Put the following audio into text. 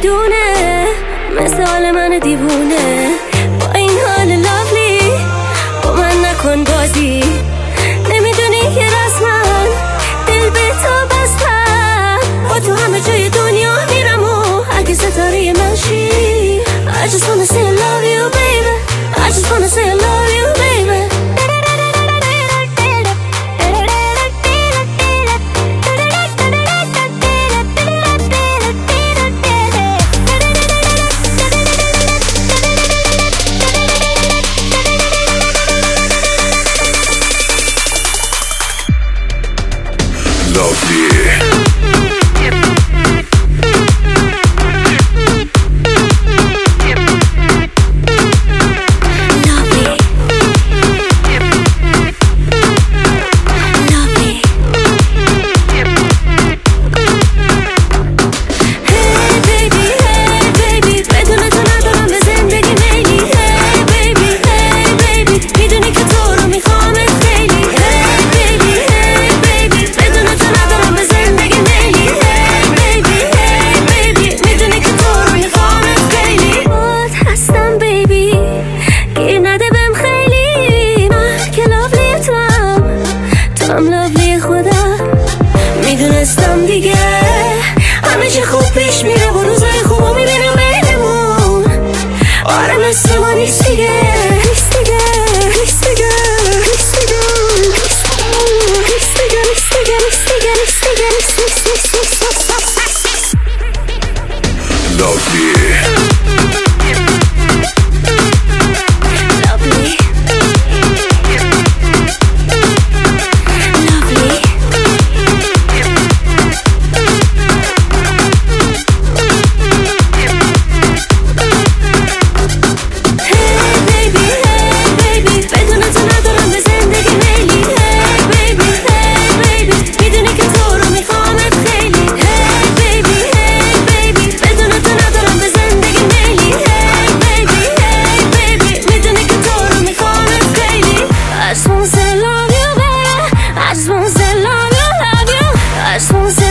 میدونه مثل حال من دیوونه. با این حال لافلی با من نکن بازی. نمیدونی که رسما دل به تو بستم. با تو همه جای دنیا میرم و اگه ستاره من شی. I just wanna say I love you baby. I just wanna say I love you baby. I'm lovely خدا میدونستم دیگه همه چی خوب پیش میره و روزای خوبو میبینم بینمون. آره مثل ما نیست دیگه نیست دیگه نیست دیگه نیست دیگه نیست دیگه نیست دیگه نیست دیگه نیست دیگه I just wanna say I love you, baby. I just wanna say I love you, love you. I just wanna say